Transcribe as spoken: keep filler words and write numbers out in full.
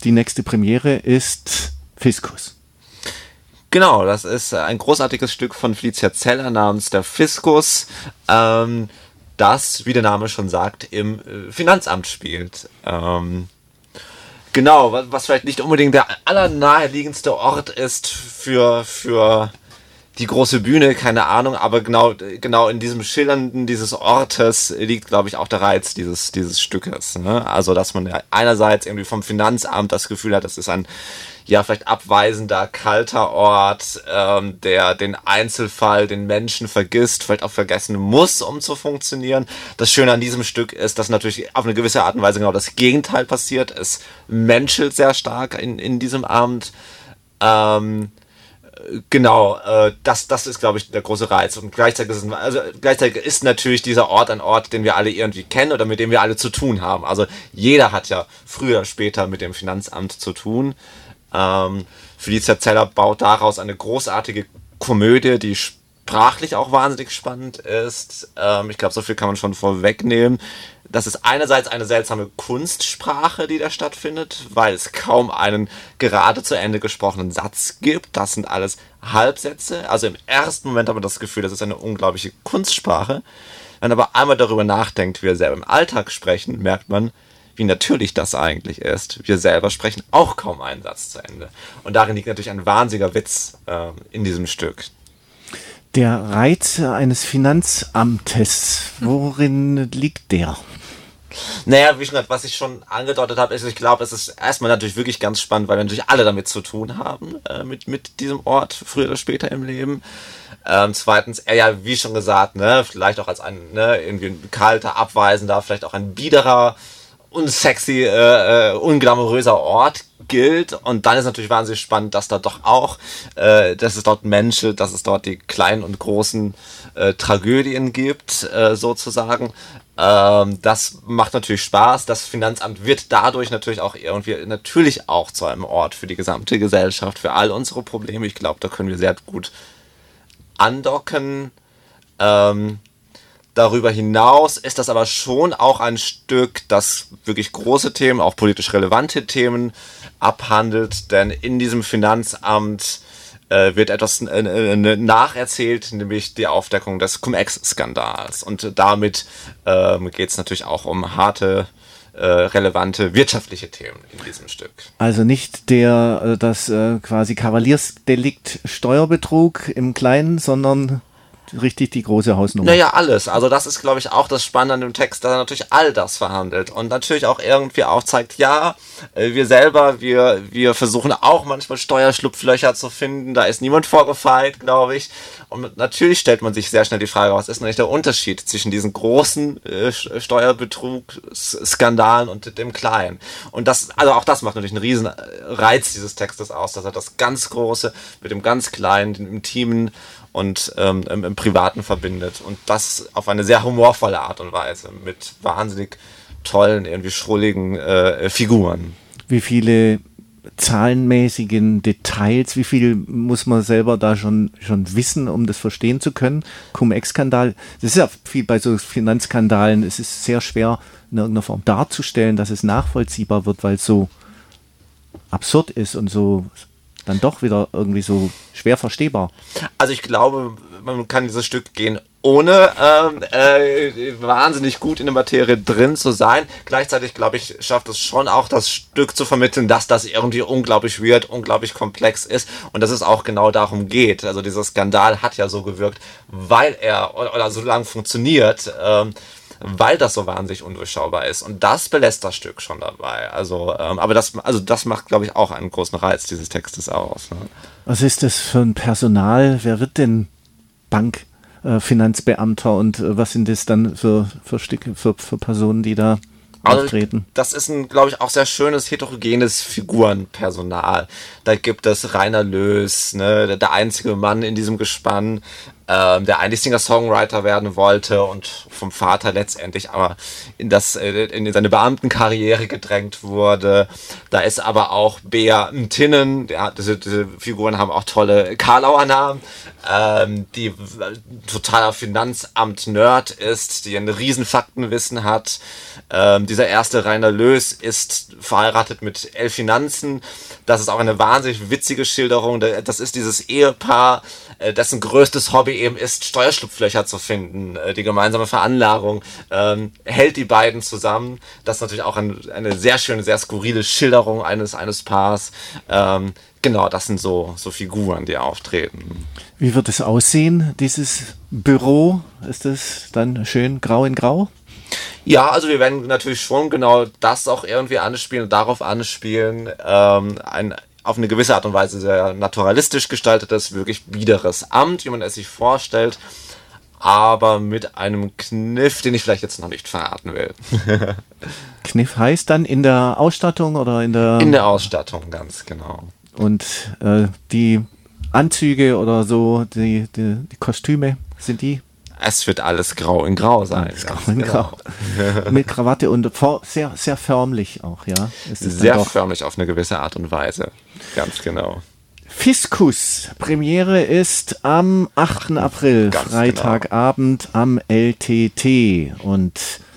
die nächste Premiere ist Fiskus. Genau, das ist ein großartiges Stück von Felicia Zeller namens Der Fiskus, ähm, das, wie der Name schon sagt, im äh, Finanzamt spielt. Ähm, genau, was, was vielleicht nicht unbedingt der allernaheliegendste Ort ist für, für die große Bühne, keine Ahnung, aber genau, genau in diesem Schildernden dieses Ortes liegt, glaube ich, auch der Reiz dieses, dieses Stückes. Ne? Also, dass man ja einerseits irgendwie vom Finanzamt das Gefühl hat, das ist ein, ja, vielleicht abweisender, kalter Ort, ähm, der den Einzelfall, den Menschen vergisst, vielleicht auch vergessen muss, um zu funktionieren. Das Schöne an diesem Stück ist, dass natürlich auf eine gewisse Art und Weise genau das Gegenteil passiert. Es menschelt sehr stark in, in diesem Amt. Ähm, Genau, äh, das, das ist, glaube ich, der große Reiz. Und gleichzeitig ist, es, also, gleichzeitig ist natürlich dieser Ort ein Ort, den wir alle irgendwie kennen oder mit dem wir alle zu tun haben. Also jeder hat ja früher oder später mit dem Finanzamt zu tun. Ähm, Felicia Zeller baut daraus eine großartige Komödie, die sprachlich auch wahnsinnig spannend ist. Ähm, ich glaube, so viel kann man schon vorwegnehmen. Das ist einerseits eine seltsame Kunstsprache, die da stattfindet, weil es kaum einen gerade zu Ende gesprochenen Satz gibt. Das sind alles Halbsätze. Also im ersten Moment hat man das Gefühl, das ist eine unglaubliche Kunstsprache. Wenn man aber einmal darüber nachdenkt, wie wir selber im Alltag sprechen, merkt man, wie natürlich das eigentlich ist. Wir selber sprechen auch kaum einen Satz zu Ende. Und darin liegt natürlich ein wahnsinniger Witz äh, in diesem Stück. Der Reiz eines Finanzamtes, worin liegt der? Naja, wie schon gesagt, was ich schon angedeutet habe, ist, ich glaube, es ist erstmal natürlich wirklich ganz spannend, weil wir natürlich alle damit zu tun haben, äh, mit, mit diesem Ort, früher oder später im Leben. Ähm, zweitens, er ja, wie schon gesagt, ne, vielleicht auch als ein, ne, irgendwie ein kalter, abweisender, vielleicht auch ein biederer, unsexy, äh, äh, unglamouröser Ort gilt. Und dann ist natürlich wahnsinnig spannend, dass da doch auch, äh, dass es dort Menschen, dass es dort die kleinen und großen äh, Tragödien gibt, äh, sozusagen. Ähm, das macht natürlich Spaß. Das Finanzamt wird dadurch natürlich auch irgendwie, natürlich auch zu einem Ort für die gesamte Gesellschaft, für all unsere Probleme. Ich glaube, da können wir sehr gut andocken. Ähm, Darüber hinaus ist das aber schon auch ein Stück, das wirklich große Themen, auch politisch relevante Themen abhandelt, denn in diesem Finanzamt äh, wird etwas äh, äh, nacherzählt, nämlich die Aufdeckung des Cum-Ex-Skandals. Und damit äh, geht es natürlich auch um harte, äh, relevante wirtschaftliche Themen in diesem Stück. Also nicht der, das äh, quasi Kavaliersdelikt Steuerbetrug im Kleinen, sondern richtig die große Hausnummer. Naja, alles. Also das ist, glaube ich, auch das Spannende an dem Text, dass er natürlich all das verhandelt und natürlich auch irgendwie aufzeigt, ja, wir selber, wir, wir versuchen auch manchmal Steuerschlupflöcher zu finden, da ist niemand vorgefeilt, glaube ich. Und natürlich stellt man sich sehr schnell die Frage, was ist denn eigentlich der Unterschied zwischen diesen großen äh, Steuerbetrug-Skandalen und dem kleinen? Und das, also auch das macht natürlich einen riesen Reiz dieses Textes aus, dass er das ganz Große mit dem ganz Kleinen, dem Intimen und ähm, im, im Privaten verbindet. Und das auf eine sehr humorvolle Art und Weise mit wahnsinnig tollen, irgendwie schrulligen äh, Figuren. Wie viele zahlenmäßigen Details, wie viel muss man selber da schon, schon wissen, um das verstehen zu können? Cum-Ex-Skandal, das ist ja viel bei so Finanzskandalen, es ist sehr schwer in irgendeiner Form darzustellen, dass es nachvollziehbar wird, weil es so absurd ist und so dann doch wieder irgendwie so schwer verstehbar. Also ich glaube, man kann dieses Stück gehen, ohne ähm, äh, wahnsinnig gut in der Materie drin zu sein. Gleichzeitig, glaube ich, schafft es schon auch, das Stück zu vermitteln, dass das irgendwie unglaublich weird, unglaublich komplex ist und dass es auch genau darum geht. Also dieser Skandal hat ja so gewirkt, weil er, oder, oder so lange funktioniert, ähm, weil das so wahnsinnig undurchschaubar ist. Und das belässt das Stück schon dabei. Also, ähm, aber das, also das macht, glaube ich, auch einen großen Reiz dieses Textes aus. Ne? Was ist das für ein Personal? Wer wird denn Bankfinanzbeamter äh, und äh, was sind das dann für, für Stücke, für, für Personen, die da also, auftreten? Das ist ein, glaube ich, auch sehr schönes, heterogenes Figurenpersonal. Da gibt es Rainer Löß, ne, der, der einzige Mann in diesem Gespann, ähm, der eigentlich Singer-Songwriter werden wollte und vom Vater letztendlich aber in, das, äh, in seine Beamtenkarriere gedrängt wurde. Da ist aber auch Bea Tinnen, der, diese, diese Figuren haben auch tolle Karlauer Namen, ähm, die äh, totaler Finanzamt-Nerd ist, die ein riesen Faktenwissen hat. Ähm, dieser erste Rainer Löß ist verheiratet mit Elfi Nanzen. Das ist auch eine wahnsinnig witzige Schilderung. Das ist dieses Ehepaar, dessen größtes Hobby eben ist, Steuerschlupflöcher zu finden. Die gemeinsame Veranlagung ähm, hält die beiden zusammen. Das ist natürlich auch ein, eine sehr schöne, sehr skurrile Schilderung eines, eines Paars. Ähm, genau, das sind so, so Figuren, die auftreten. Wie wird es aussehen, dieses Büro? Ist es dann schön grau in grau? Ja, also wir werden natürlich schon genau das auch irgendwie anspielen, darauf anspielen, ähm, ein auf eine gewisse Art und Weise sehr naturalistisch gestaltetes, wirklich biederes Amt, wie man es sich vorstellt, aber mit einem Kniff, den ich vielleicht jetzt noch nicht verraten will. Kniff heißt dann in der Ausstattung oder in der... In der Ausstattung, ganz genau. Und äh, die Anzüge oder so, die, die, die Kostüme, sind die? Es wird alles grau in grau sein. Alles grau in grau. Mit Krawatte und vor, sehr, sehr förmlich auch, ja. Ist es sehr förmlich auf eine gewisse Art und Weise. Ganz genau. Fiskus. Premiere ist am achten April, Ganz Freitagabend genau. am L T T. Und